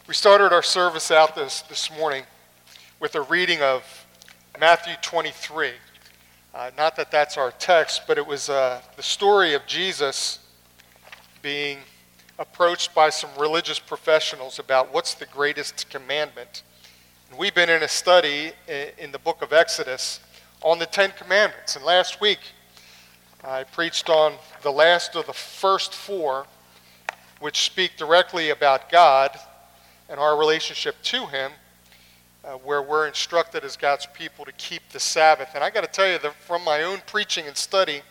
We started our service out this morning with a reading of Matthew 23. Not that that's our text, but it was the story of Jesus being approached by some religious professionals about what's the greatest commandment. And we've been in a study in the book of Exodus on the Ten Commandments. And last week, I preached on the last of the first four, which speak directly about God and our relationship to Him, where we're instructed as God's people to keep the Sabbath. And I got to tell you that from my own preaching and study,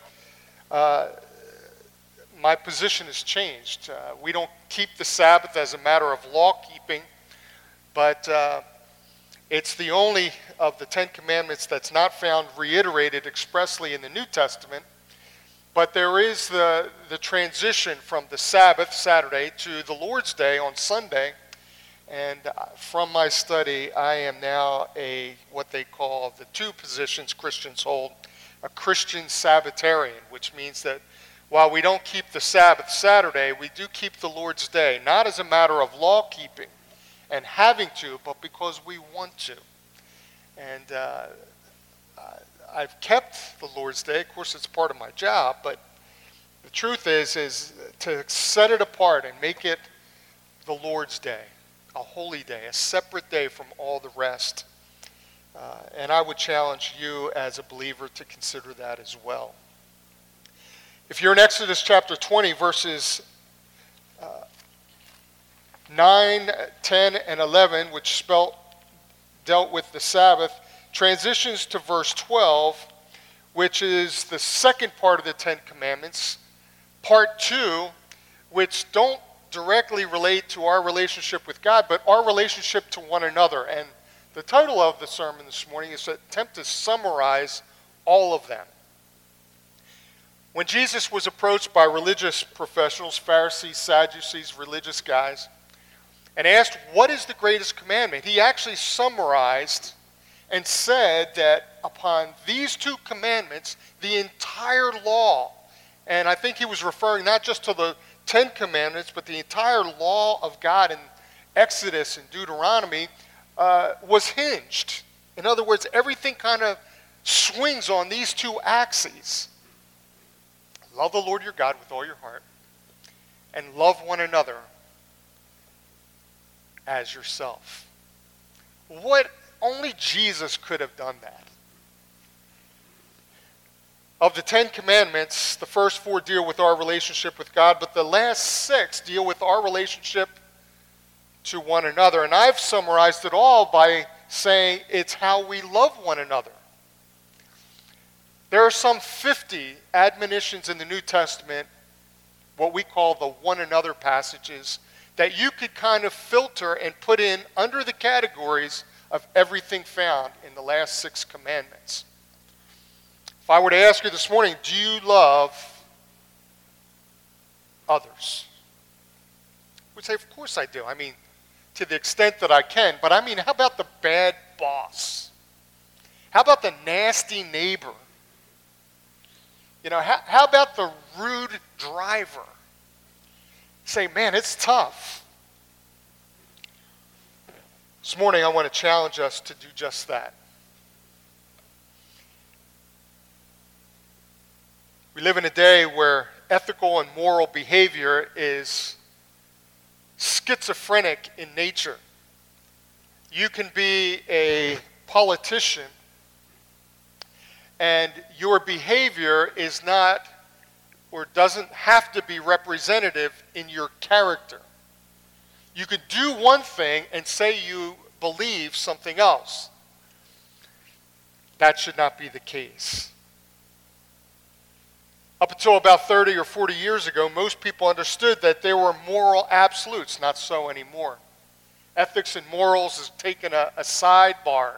my position has changed. We don't keep the Sabbath as a matter of law keeping, but it's the only of the Ten Commandments that's not found reiterated expressly in the New Testament. But there is the transition from the Sabbath, Saturday, to the Lord's Day on Sunday. And from my study, I am now what they call the two positions Christians hold, a Christian Sabbatarian, which means that while we don't keep the Sabbath Saturday, we do keep the Lord's Day, not as a matter of law keeping and having to, but because we want to. And I've kept the Lord's Day. Of course, it's part of my job, but the truth is to set it apart and make it the Lord's Day. A holy day, a separate day from all the rest. And I would challenge you as a believer to consider that as well. If you're in Exodus chapter 20, verses 9, 10, and 11, which dealt with the Sabbath, transitions to verse 12, which is the second part of the Ten Commandments, part 2, which don't directly relate to our relationship with God, but our relationship to one another. And the title of the sermon this morning is to attempt to summarize all of them. When Jesus was approached by religious professionals, Pharisees, Sadducees, religious guys, and asked, what is the greatest commandment? He actually summarized and said that upon these two commandments, the entire law, and I think he was referring not just to the Ten Commandments, but the entire law of God in Exodus and Deuteronomy was hinged. In other words, everything kind of swings on these two axes. Love the Lord your God with all your heart, and love one another as yourself. Only Jesus could have done that. Of the Ten Commandments, the first four deal with our relationship with God, but the last six deal with our relationship to one another. And I've summarized it all by saying it's how we love one another. There are some 50 admonitions in the New Testament, what we call the one another passages, that you could kind of filter and put in under the categories of everything found in the last 6 commandments. If I were to ask you this morning, do you love others? We'd say, of course I do. I mean, to the extent that I can. But I mean, how about the bad boss? How about the nasty neighbor? You know, how about the rude driver? Say, man, it's tough. This morning I want to challenge us to do just that. We live in a day where ethical and moral behavior is schizophrenic in nature. You can be a politician and your behavior is not or doesn't have to be representative in your character. You could do one thing and say you believe something else. That should not be the case. Up until about 30 or 40 years ago, most people understood that there were moral absolutes. Not so anymore. Ethics and morals has taken a sidebar.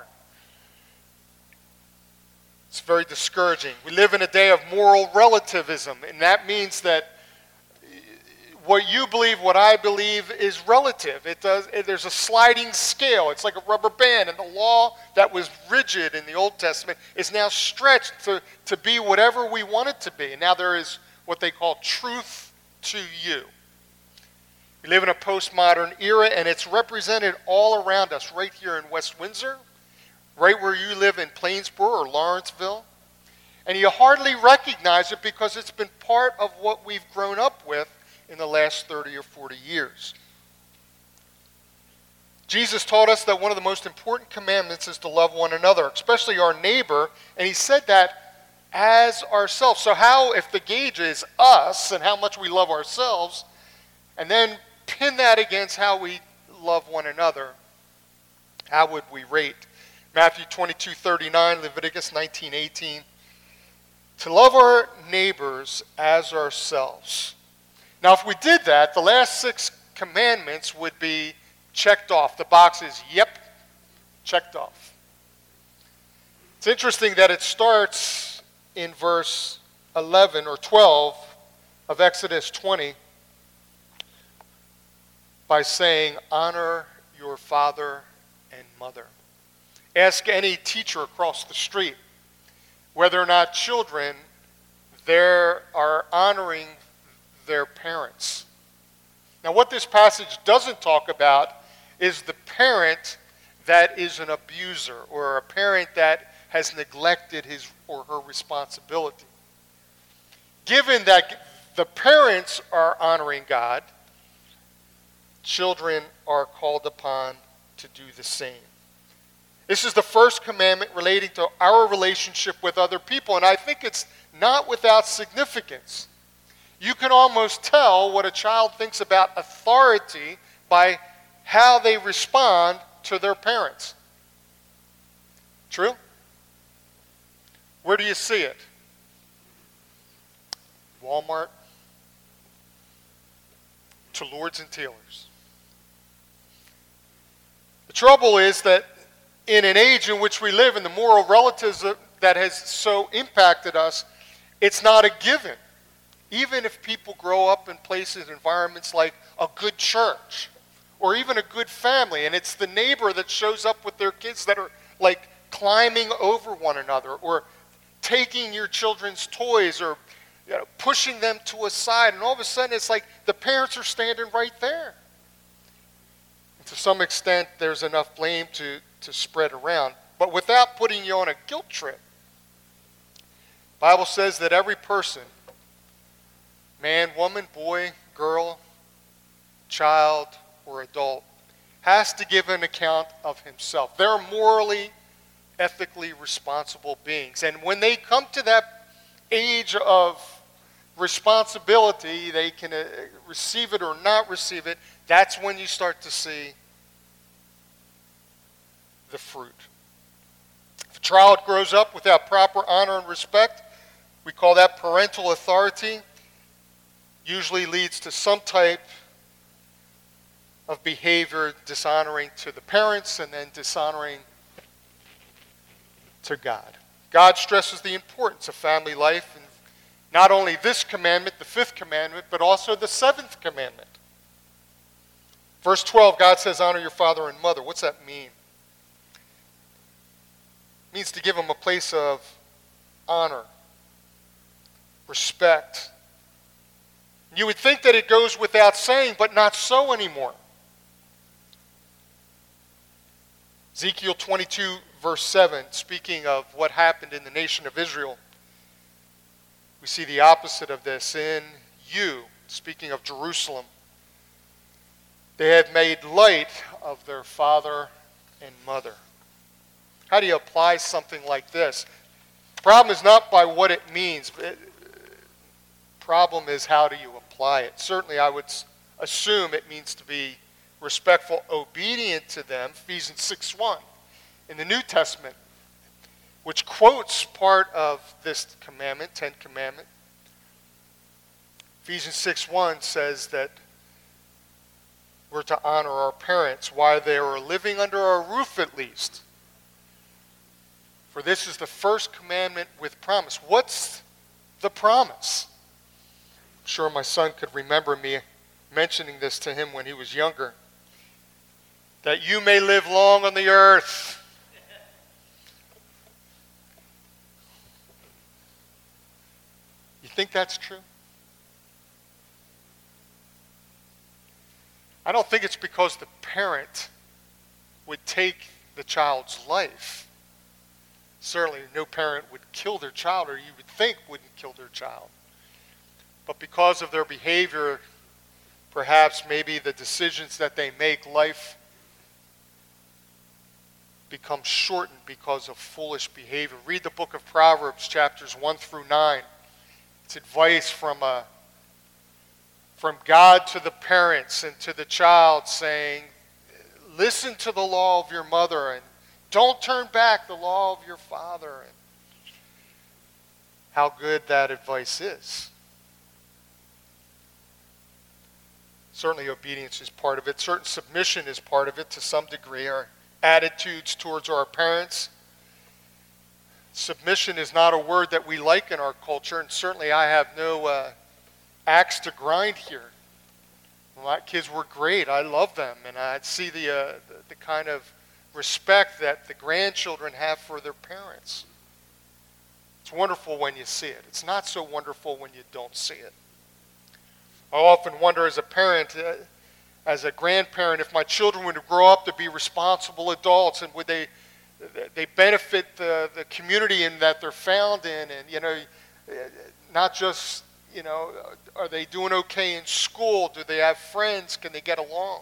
It's very discouraging. We live in a day of moral relativism, and that means that what you believe, what I believe is relative. There's a sliding scale. It's like a rubber band, and the law that was rigid in the Old Testament is now stretched to be whatever we want it to be. And now there is what they call truth to you. We live in a postmodern era, and it's represented all around us, right here in West Windsor, right where you live in Plainsboro or Lawrenceville. And you hardly recognize it because it's been part of what we've grown up with in the last 30 or 40 years. Jesus taught us that one of the most important commandments is to love one another, especially our neighbor, and he said that as ourselves. So how, if the gauge is us and how much we love ourselves, and then pin that against how we love one another, how would we rate? Matthew 22:39, Leviticus 19:18. To love our neighbors as ourselves. Now, if we did that, the last 6 commandments would be checked off. The box is, yep, checked off. It's interesting that it starts in verse 11 or 12 of Exodus 20 by saying, honor your father and mother. Ask any teacher across the street whether or not children there are honoring their parents. Now, what this passage doesn't talk about is the parent that is an abuser or a parent that has neglected his or her responsibility. Given that the parents are honoring God, children are called upon to do the same. This is the first commandment relating to our relationship with other people, and I think it's not without significance. You can almost tell what a child thinks about authority by how they respond to their parents. True? Where do you see it? Walmart to Lords and Taylors. The trouble is that in an age in which we live, and the moral relativism that has so impacted us, it's not a given. Even if people grow up in places, environments like a good church, or even a good family, and it's the neighbor that shows up with their kids that are like climbing over one another, or taking your children's toys, or pushing them to a side, and all of a sudden it's like the parents are standing right there. And to some extent, there's enough blame to spread around, but without putting you on a guilt trip. The Bible says that every person, man, woman, boy, girl, child, or adult, has to give an account of himself. They're morally, ethically responsible beings. And when they come to that age of responsibility, they can receive it or not receive it, that's when you start to see the fruit. If a child grows up without proper honor and respect, we call that parental authority, usually leads to some type of behavior dishonoring to the parents and then dishonoring to God. God stresses the importance of family life, and not only this commandment, the 5th commandment, but also the 7th commandment. Verse 12, God says, honor your father and mother. What's that mean? It means to give them a place of honor, respect. You would think that it goes without saying, but not so anymore. Ezekiel 22, verse 7, speaking of what happened in the nation of Israel, we see the opposite of this. In you, speaking of Jerusalem, they had made light of their father and mother. How do you apply something like this? The problem is not by what it means. The problem is how do you apply it? Certainly I would assume it means to be respectful, obedient to them. Ephesians 6:1 in the New Testament, which quotes part of this commandment, 10th commandment. Ephesians 6:1 says that we're to honor our parents while they are living under our roof at least. For this is the first commandment with promise. What's the promise? I'm sure my son could remember me mentioning this to him when he was younger. That you may live long on the earth. You think that's true? I don't think it's because the parent would take the child's life. Certainly no parent would kill their child, or you would think wouldn't kill their child. But because of their behavior, perhaps maybe the decisions that they make, life becomes shortened because of foolish behavior. Read the book of Proverbs, chapters 1 through 9. It's advice from God to the parents and to the child, saying, listen to the law of your mother and don't turn back the law of your father. And how good that advice is. Certainly obedience is part of it. Certain submission is part of it to some degree. Our attitudes towards our parents. Submission is not a word that we like in our culture, and certainly I have no axe to grind here. My kids were great. I love them, and I'd see the kind of respect that the grandchildren have for their parents. It's wonderful when you see it. It's not so wonderful when you don't see it. I often wonder as a parent, as a grandparent, if my children would grow up to be responsible adults, and would they benefit the community in that they're found in, and not just are they doing okay in school? Do they have friends? Can they get along?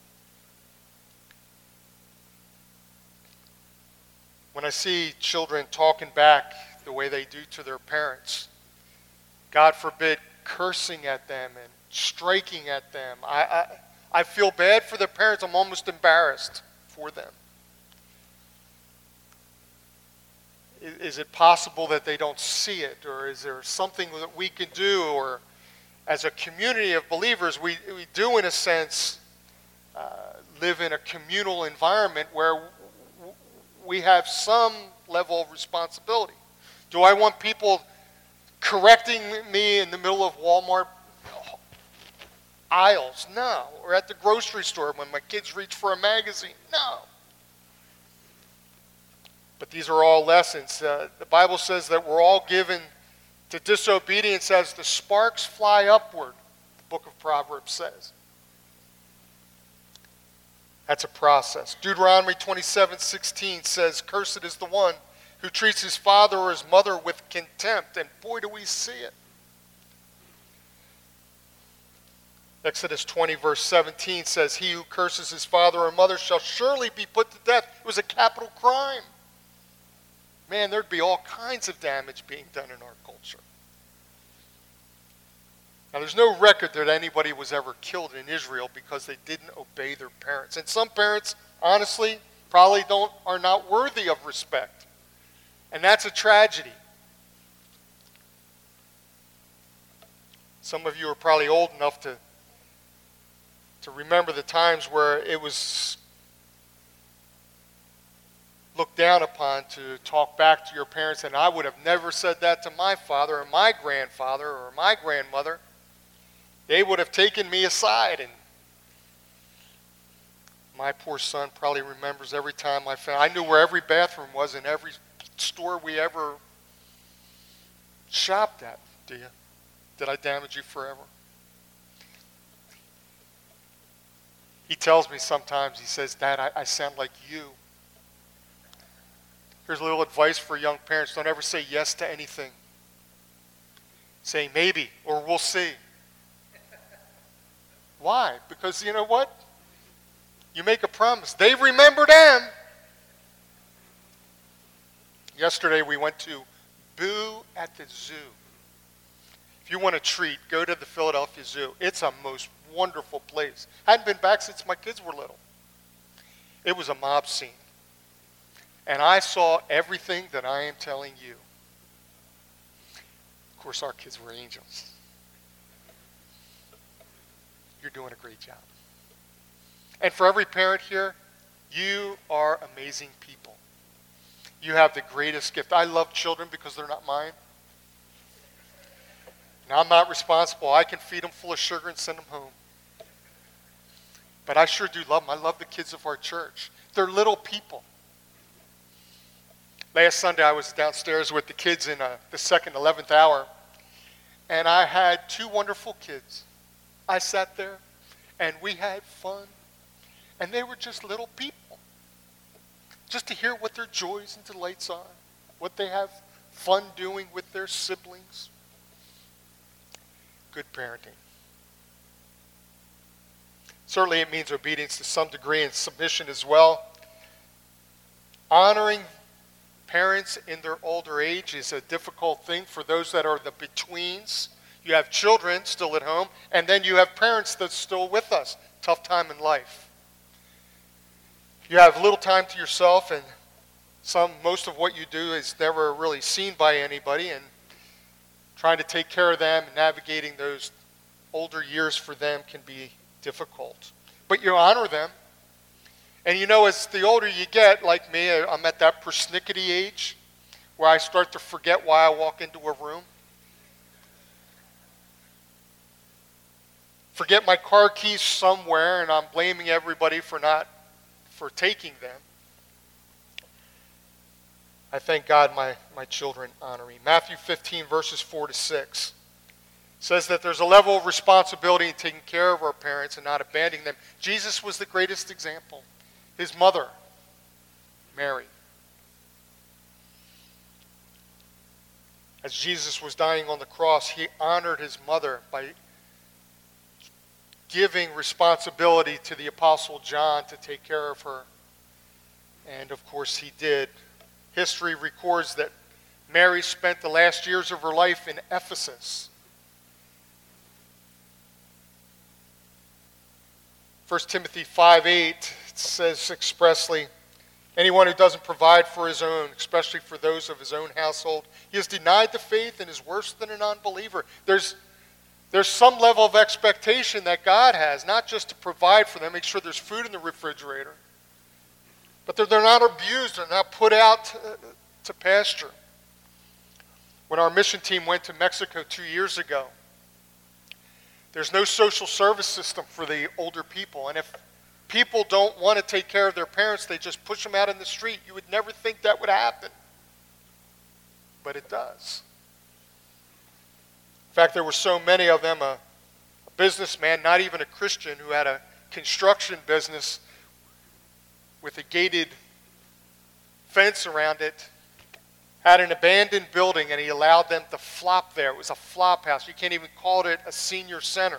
When I see children talking back the way they do to their parents, God forbid, cursing at them and striking at them, I feel bad for the parents. I'm almost embarrassed for them. Is it possible that they don't see it? Or is there something that we can do? Or as a community of believers, we do in a sense live in a communal environment where we have some level of responsibility. Do I want people correcting me in the middle of Walmart aisles? No. Or at the grocery store when my kids reach for a magazine? No. But these are all lessons. The Bible says that we're all given to disobedience as the sparks fly upward, the book of Proverbs says. That's a process. Deuteronomy 27:16 says, cursed is the one who treats his father or his mother with contempt. And boy, do we see it. Exodus 20 verse 17 says, he who curses his father or mother shall surely be put to death. It was a capital crime. Man, there'd be all kinds of damage being done in our culture. Now, there's no record that anybody was ever killed in Israel because they didn't obey their parents. And some parents, honestly, probably are not worthy of respect. And that's a tragedy. Some of you are probably old enough to remember the times where it was looked down upon to talk back to your parents, and I would have never said that to my father or my grandfather or my grandmother. They would have taken me aside, and my poor son probably remembers every time I knew where every bathroom was in every store we ever shopped at. Do you? Did I damage you forever? He tells me sometimes, he says, Dad, I sound like you. Here's a little advice for young parents. Don't ever say yes to anything. Say maybe, or we'll see. Why? Because you know what? You make a promise. They remember them. Yesterday we went to Boo at the Zoo. If you want a treat, go to the Philadelphia Zoo. It's a most wonderful place. Hadn't been back since my kids were little. It was a mob scene. And I saw everything that I am telling you. Of course, our kids were angels. You're doing a great job. And for every parent here, you are amazing people. You have the greatest gift. I love children because they're not mine. And I'm not responsible. I can feed them full of sugar and send them home. But I sure do love them. I love the kids of our church. They're little people. Last Sunday, I was downstairs with the kids in the second, 11th hour, and I had two wonderful kids. I sat there, and we had fun. And they were just little people. Just to hear what their joys and delights are, what they have fun doing with their siblings. Good parenting. Certainly it means obedience to some degree and submission as well. Honoring parents in their older age is a difficult thing for those that are the betweens. You have children still at home, and then you have parents that's still with us. Tough time in life. You have little time to yourself, and most of what you do is never really seen by anybody, and trying to take care of them and navigating those older years for them can be difficult. But you honor them. And you know, as the older you get, like me, I'm at that persnickety age where I start to forget why I walk into a room. Forget my car keys somewhere, and I'm blaming everybody for taking them. I thank God my children honor me. Matthew 15, verses 4 to 6 says that there's a level of responsibility in taking care of our parents and not abandoning them. Jesus was the greatest example. His mother, Mary. As Jesus was dying on the cross, he honored his mother by giving responsibility to the Apostle John to take care of her. And of course he did. History records that Mary spent the last years of her life in Ephesus. 1 Timothy 5:8 says expressly, anyone who doesn't provide for his own, especially for those of his own household, he has denied the faith and is worse than an unbeliever. There's some level of expectation that God has, not just to provide for them, make sure there's food in the refrigerator, but they're not abused, they're not put out to pasture. When our mission team went to Mexico 2 years ago, there's no social service system for the older people. And if people don't want to take care of their parents, they just push them out in the street. You would never think that would happen. But it does. In fact, there were so many of them, a businessman, not even a Christian, who had a construction business with a gated fence around it, had an abandoned building, and he allowed them to flop there. It was a flop house. You can't even call it a senior center.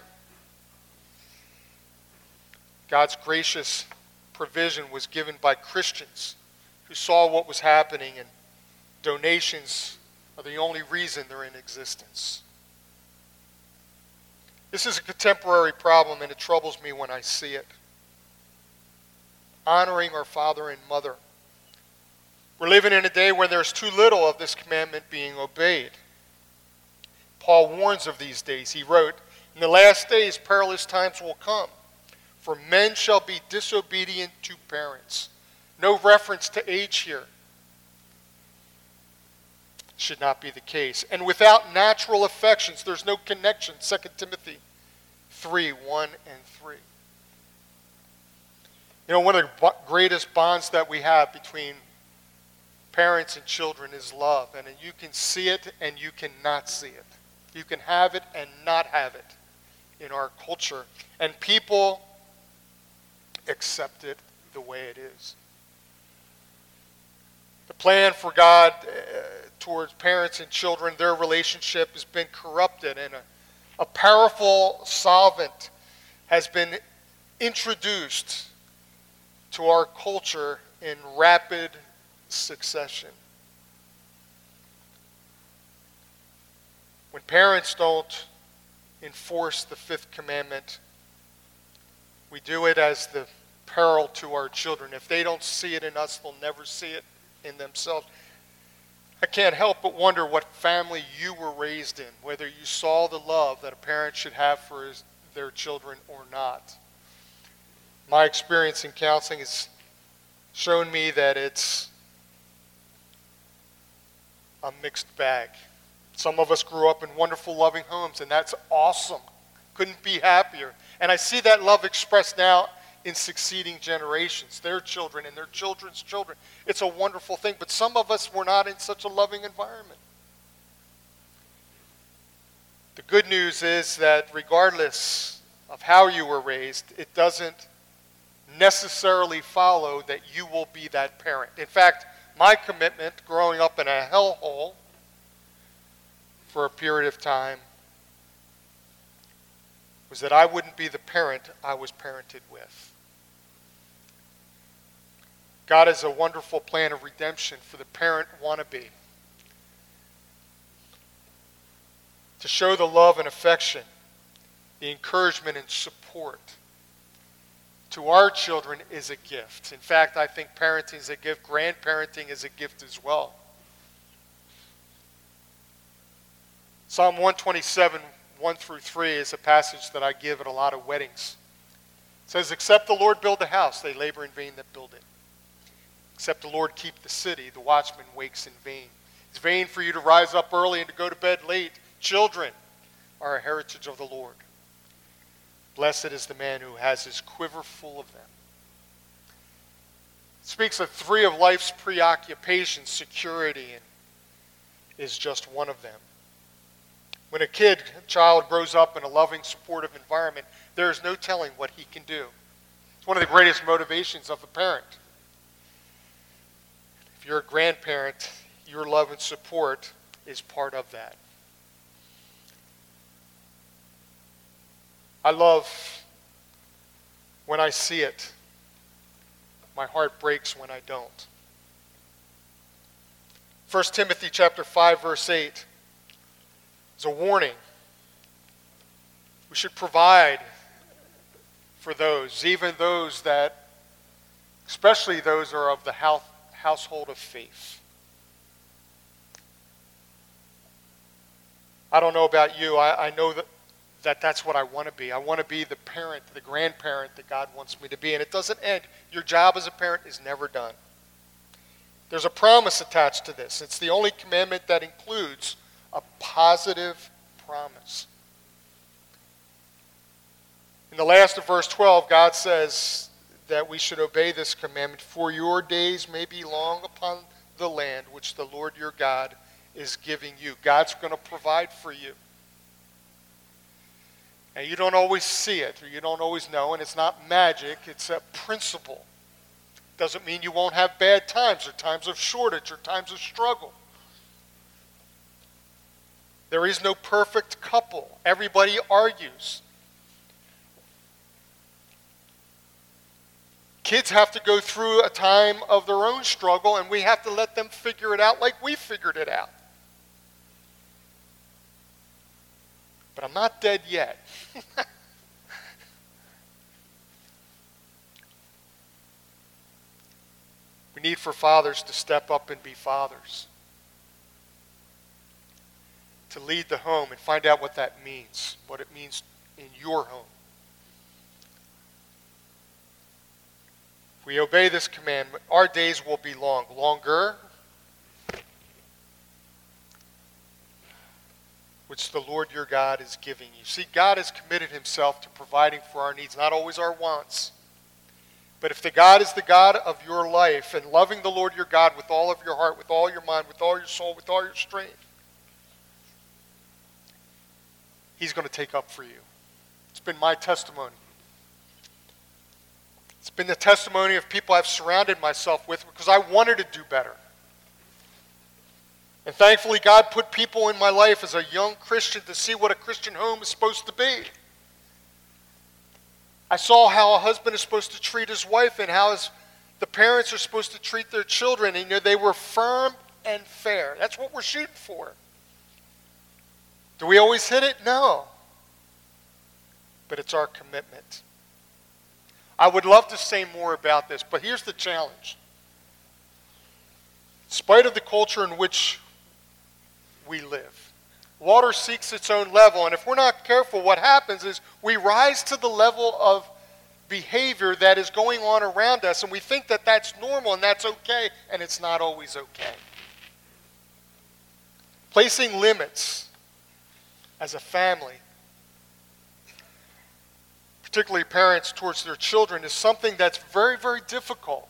God's gracious provision was given by Christians who saw what was happening, and donations are the only reason they're in existence. This is a contemporary problem, and it troubles me when I see it. Honoring our father and mother. We're living in a day where there's too little of this commandment being obeyed. Paul warns of these days. He wrote, in the last days perilous times will come, for men shall be disobedient to parents. No reference to age here. Should not be the case. And without natural affections, there's no connection. 2 Timothy 3:1 and 3. You know, one of the greatest bonds that we have between parents and children is love. And you can see it and you cannot see it. You can have it and not have it in our culture. And people accept it the way it is. The plan for God towards parents and children, their relationship has been corrupted, and a powerful solvent has been introduced to our culture in rapid succession. When parents don't enforce the fifth commandment, we do it as the peril to our children. If they don't see it in us, they'll never see it in themselves. I can't help but wonder what family you were raised in, whether you saw the love that a parent should have for their children or not. My experience in counseling has shown me that it's a mixed bag. Some of us grew up in wonderful, loving homes, and that's awesome. Couldn't be happier. And I see that love expressed now in succeeding generations, their children and their children's children. It's a wonderful thing, but some of us were not in such a loving environment. The good news is that regardless of how you were raised, it doesn't necessarily follow that you will be that parent. In fact, my commitment growing up in a hellhole for a period of time was that I wouldn't be the parent I was parented with. God has a wonderful plan of redemption for the parent wannabe. To show the love and affection, the encouragement and support to our children is a gift. In fact, I think parenting is a gift. Grandparenting is a gift as well. Psalm 127, 1 through 3 is a passage that I give at a lot of weddings. It says, "Except the Lord build a house, they labor in vain that build it. Except the Lord keep the city, the watchman wakes in vain. It's vain for you to rise up early and to go to bed late. Children are a heritage of the Lord. Blessed is the man who has his quiver full of them." It speaks of three of life's preoccupations. Security and is just one of them. When a child grows up in a loving, supportive environment, there is no telling what he can do. It's one of the greatest motivations of a parent. If you're a grandparent, your love and support is part of that. I love when I see it. My heart breaks when I don't. 1 Timothy chapter 5, verse 8 is a warning. We should provide for those, even those that, especially those who are of the household of faith. I don't know about you. I know that's what I want to be. I want to be the parent, the grandparent that God wants me to be. And it doesn't end. Your job as a parent is never done. There's a promise attached to this. It's the only commandment that includes a positive promise. In the last of verse 12, God says that we should obey this commandment. "For your days may be long upon the land which the Lord your God is giving you." God's going to provide for you. Now, you don't always see it, or you don't always know, and it's not magic, it's a principle. Doesn't mean you won't have bad times, or times of shortage, or times of struggle. There is no perfect couple. Everybody argues. Kids have to go through a time of their own struggle, and we have to let them figure it out like we figured it out. But I'm not dead yet. We need for fathers to step up and be fathers. To lead the home and find out what that means, what it means in your home. If we obey this commandment, our days will be longer, which the Lord your God is giving you. See, God has committed himself to providing for our needs, not always our wants. But if the God is the God of your life and loving the Lord your God with all of your heart, with all your mind, with all your soul, with all your strength, he's going to take up for you. It's been my testimony. It's been the testimony of people I've surrounded myself with because I wanted to do better. And thankfully, God put people in my life as a young Christian to see what a Christian home is supposed to be. I saw how a husband is supposed to treat his wife and how the parents are supposed to treat their children. And they were firm and fair. That's what we're shooting for. Do we always hit it? No. But it's our commitment. I would love to say more about this, but here's the challenge. In spite of the culture in which we live, water seeks its own level, and if we're not careful, what happens is we rise to the level of behavior that is going on around us, and we think that that's normal and that's okay, and it's not always okay. Placing limits as a family, particularly parents towards their children, is something that's very, very difficult.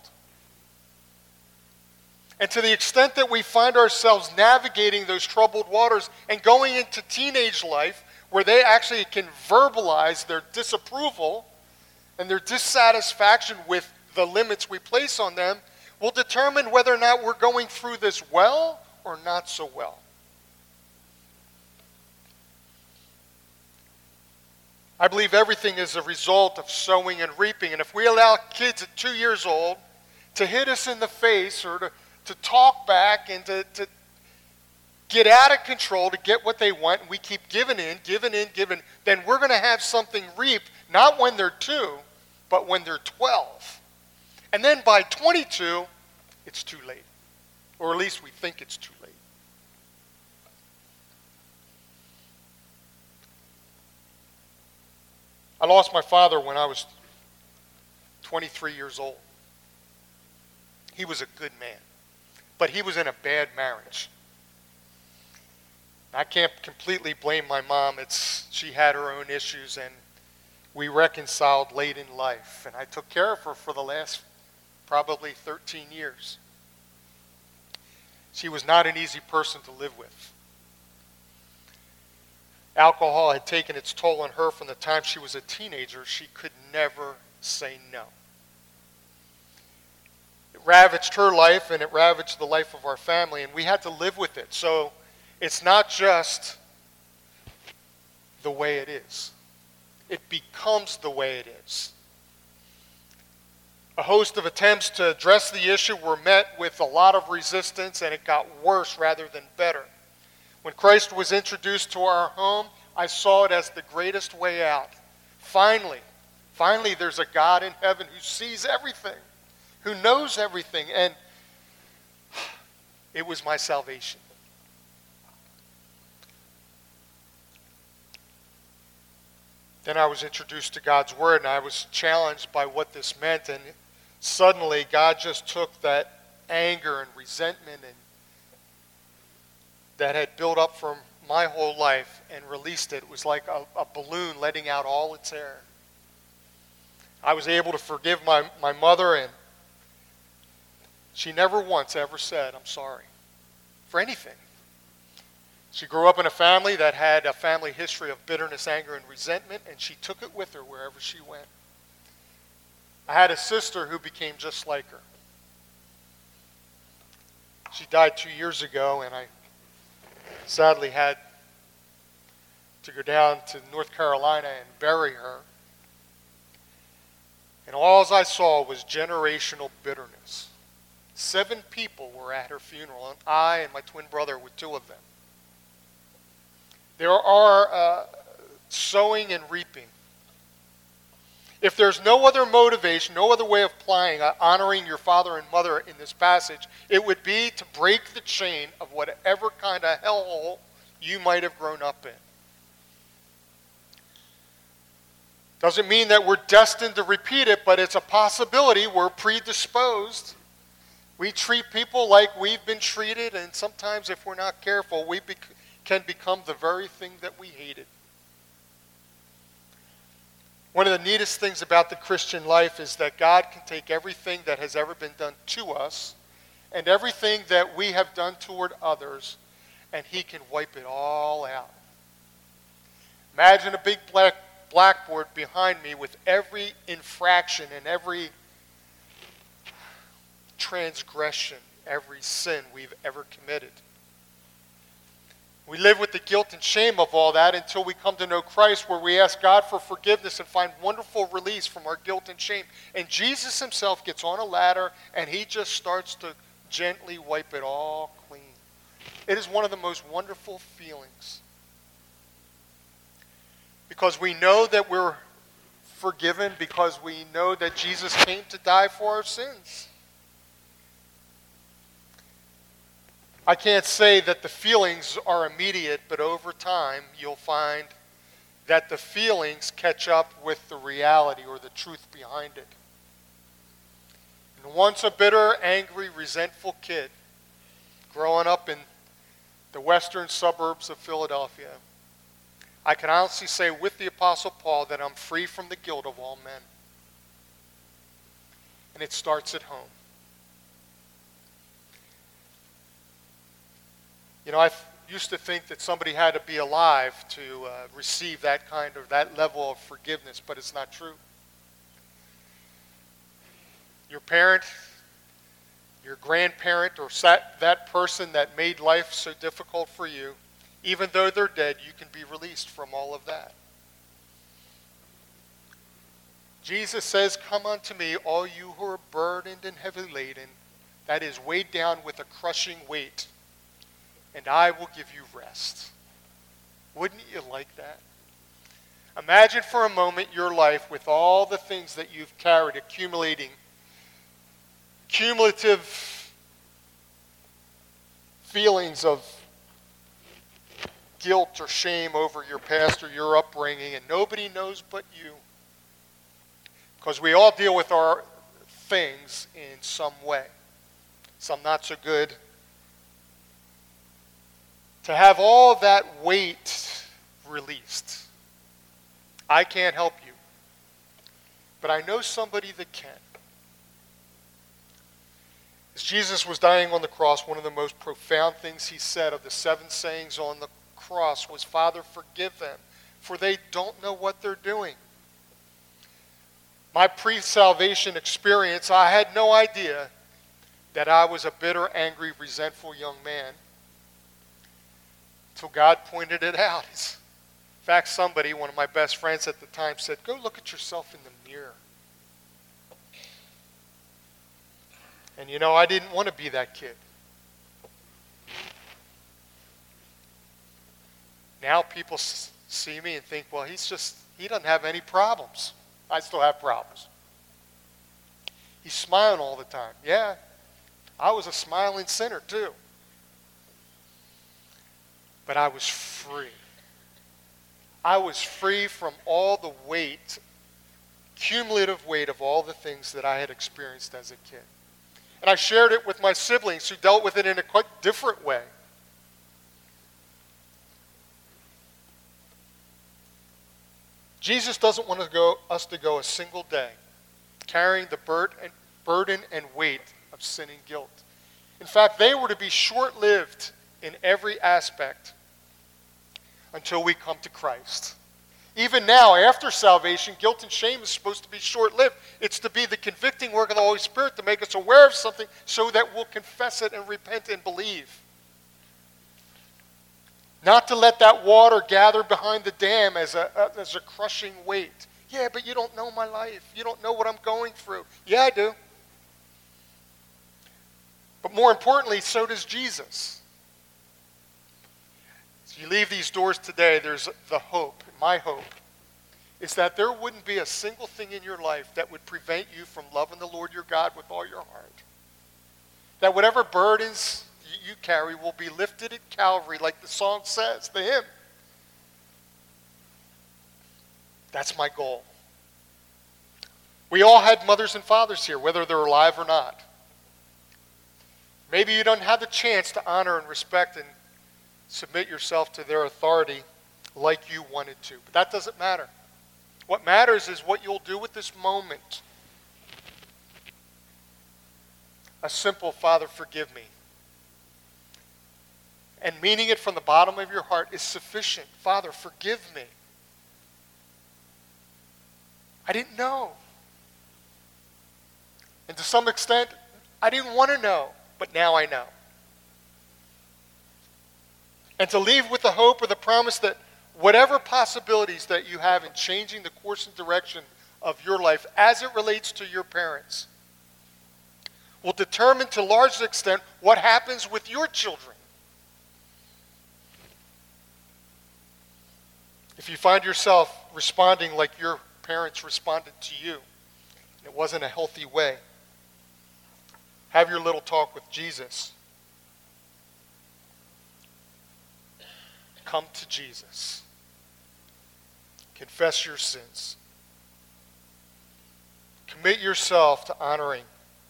And to the extent that we find ourselves navigating those troubled waters and going into teenage life, where they actually can verbalize their disapproval and their dissatisfaction with the limits we place on them, will determine whether or not we're going through this well or not so well. I believe everything is a result of sowing and reaping. And if we allow kids at 2 years old to hit us in the face or to talk back and to get out of control to get what they want, and we keep giving in, then we're going to have something reap, not when they're 2, but when they're 12. And then by 22, it's too late. Or at least we think it's too late. I lost my father when I was 23 years old. He was a good man, but he was in a bad marriage. I can't completely blame my mom. She had her own issues, and we reconciled late in life. And I took care of her for the last probably 13 years. She was not an easy person to live with. Alcohol had taken its toll on her from the time she was a teenager. She could never say no. It ravaged her life, and it ravaged the life of our family, and we had to live with it. So it's not just the way it is. It becomes the way it is. A host of attempts to address the issue were met with a lot of resistance, and it got worse rather than better. When Christ was introduced to our home, I saw it as the greatest way out. Finally, there's a God in heaven who sees everything, who knows everything, and it was my salvation. Then I was introduced to God's Word, and I was challenged by what this meant, and suddenly God just took that anger and resentment that had built up from my whole life and released it. It was like a balloon letting out all its air. I was able to forgive my mother, and she never once ever said, "I'm sorry," for anything. She grew up in a family that had a family history of bitterness, anger, and resentment, and she took it with her wherever she went. I had a sister who became just like her. She died 2 years ago, and I sadly had to go down to North Carolina and bury her. And all I saw was generational bitterness. 7 people were at her funeral, and I and my twin brother were 2 of them. There are sowing and reaping. If there's no other motivation, no other way of applying, honoring your father and mother in this passage, it would be to break the chain of whatever kind of hellhole you might have grown up in. Doesn't mean that we're destined to repeat it, but it's a possibility. We're predisposed. We treat people like we've been treated, and sometimes if we're not careful, we can become the very thing that we hated. One of the neatest things about the Christian life is that God can take everything that has ever been done to us and everything that we have done toward others, and He can wipe it all out. Imagine a big blackboard behind me with every infraction and every transgression, every sin we've ever committed. We live with the guilt and shame of all that until we come to know Christ, where we ask God for forgiveness and find wonderful release from our guilt and shame. And Jesus Himself gets on a ladder and He just starts to gently wipe it all clean. It is one of the most wonderful feelings. Because we know that we're forgiven, because we know that Jesus came to die for our sins. I can't say that the feelings are immediate, but over time you'll find that the feelings catch up with the reality or the truth behind it. And once a bitter, angry, resentful kid growing up in the western suburbs of Philadelphia, I can honestly say with the Apostle Paul that I'm free from the guilt of all men. And it starts at home. You know, used to think that somebody had to be alive to receive that level of forgiveness, but it's not true. Your parent, your grandparent, or that person that made life so difficult for you, even though they're dead, you can be released from all of that. Jesus says, "Come unto me, all you who are burdened and heavy laden, that is weighed down with a crushing weight, and I will give you rest." Wouldn't you like that? Imagine for a moment your life with all the things that you've carried, cumulative feelings of guilt or shame over your past or your upbringing, and nobody knows but you. Because we all deal with our things in some way, some not so good. To have all that weight released. I can't help you, but I know somebody that can. As Jesus was dying on the cross, one of the most profound things he said of the 7 sayings on the cross was, "Father, forgive them, for they don't know what they're doing." My pre-salvation experience, I had no idea that I was a bitter, angry, resentful young man until God pointed it out. In fact, somebody, one of my best friends at the time, said, "Go look at yourself in the mirror." And you know, I didn't want to be that kid. Now people see me and think, well, he doesn't have any problems. I still have problems. He's smiling all the time. Yeah, I was a smiling sinner too. But I was free. I was free from all the weight, cumulative weight of all the things that I had experienced as a kid. And I shared it with my siblings who dealt with it in a quite different way. Jesus doesn't want us to go a single day carrying the burden and weight of sin and guilt. In fact, they were to be short-lived in every aspect until we come to Christ. Even now, after salvation, guilt and shame is supposed to be short-lived. It's to be the convicting work of the Holy Spirit to make us aware of something so that we'll confess it and repent and believe. Not to let that water gather behind the dam as a crushing weight. Yeah, but you don't know my life. You don't know what I'm going through. Yeah, I do. But more importantly, so does Jesus. As you leave these doors today, there's the hope. My hope is that there wouldn't be a single thing in your life that would prevent you from loving the Lord your God with all your heart. That whatever burdens you carry will be lifted at Calvary, like the song says, the hymn. That's my goal. We all had mothers and fathers here, whether they're alive or not. Maybe you don't have the chance to honor and respect and submit yourself to their authority like you wanted to. But that doesn't matter. What matters is what you'll do with this moment. A simple, "Father, forgive me." And meaning it from the bottom of your heart is sufficient. "Father, forgive me. I didn't know. And to some extent, I didn't want to know, but now I know." And to leave with the hope or the promise that whatever possibilities that you have in changing the course and direction of your life as it relates to your parents will determine to a large extent what happens with your children. If you find yourself responding like your parents responded to you, and it wasn't a healthy way, have your little talk with Jesus. Come to Jesus. Confess your sins. Commit yourself to honoring,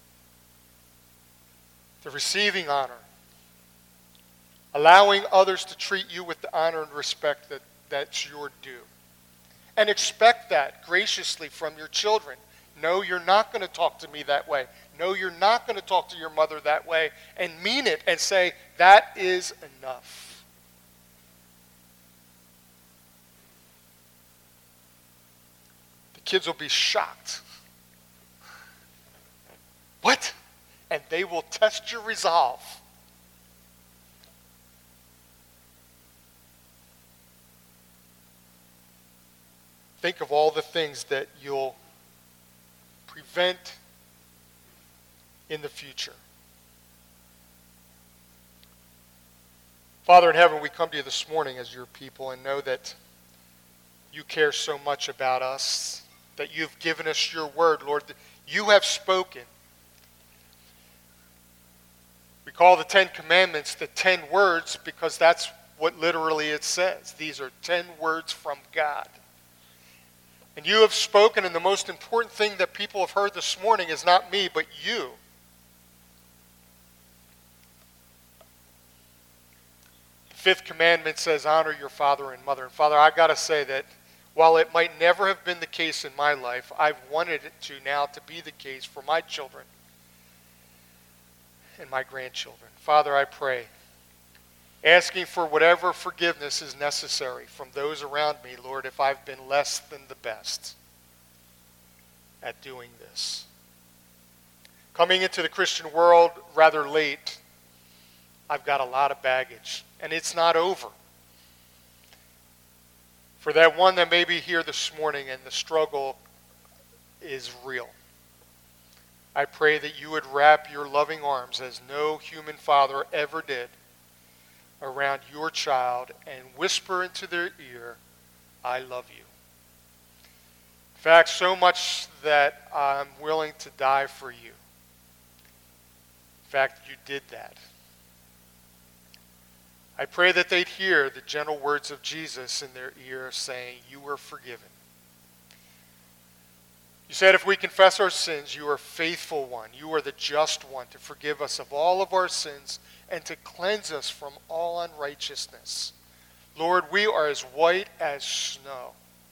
to receiving honor, allowing others to treat you with the honor and respect that's your due. And expect that graciously from your children. No, you're not going to talk to me that way. No, you're not going to talk to your mother that way. And mean it and say, that is enough. kids will be shocked. What? And they will test your resolve. Think of all the things that you'll prevent in the future. Father in heaven, we come to you this morning as your people and know that you care so much about us, that you've given us your word, Lord. You have spoken. We call the 10 Commandments the 10 words because that's what literally it says. These are 10 words from God. And you have spoken, and the most important thing that people have heard this morning is not me, but you. The 5th commandment says, honor your father and mother. And Father, I've got to say that while it might never have been the case in my life, I've wanted it to now to be the case for my children and my grandchildren. Father, I pray, asking for whatever forgiveness is necessary from those around me, Lord, if I've been less than the best at doing this. Coming into the Christian world rather late, I've got a lot of baggage, and it's not over. For that one that may be here this morning and the struggle is real, I pray that you would wrap your loving arms, as no human father ever did, around your child and whisper into their ear, I love you. In fact, so much that I'm willing to die for you. In fact, you did that. I pray that they'd hear the gentle words of Jesus in their ear saying, you are forgiven. You said if we confess our sins, you are faithful one. You are the just one to forgive us of all of our sins and to cleanse us from all unrighteousness. Lord, we are as white as snow.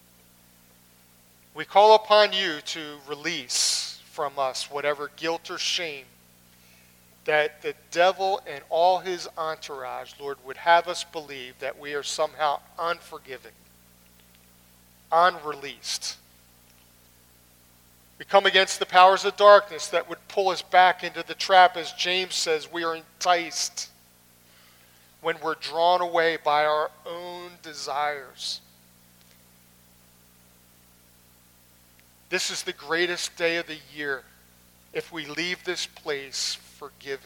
We call upon you to release from us whatever guilt or shame that the devil and all his entourage, Lord, would have us believe that we are somehow unforgiving, unreleased. We come against the powers of darkness that would pull us back into the trap. As James says, we are enticed when we're drawn away by our own desires. This is the greatest day of the year if we leave this place forgiven.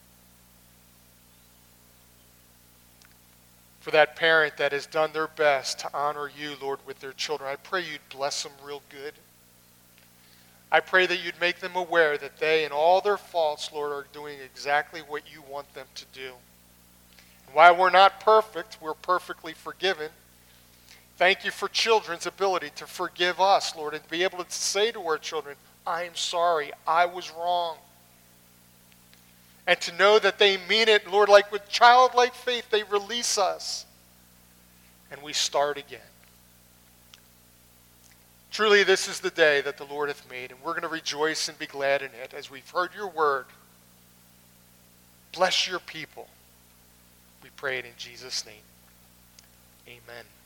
For that parent that has done their best to honor you, Lord, with their children, I pray you'd bless them real good. I pray that you'd make them aware that they, in all their faults, Lord, are doing exactly what you want them to do. And while we're not perfect, we're perfectly forgiven. Thank you for children's ability to forgive us, Lord, and be able to say to our children, I am sorry, I was wrong. And to know that they mean it, Lord, like with childlike faith, they release us. And we start again. Truly, this is the day that the Lord hath made, and we're going to rejoice and be glad in it as we've heard your word. Bless your people. We pray it in Jesus' name. Amen.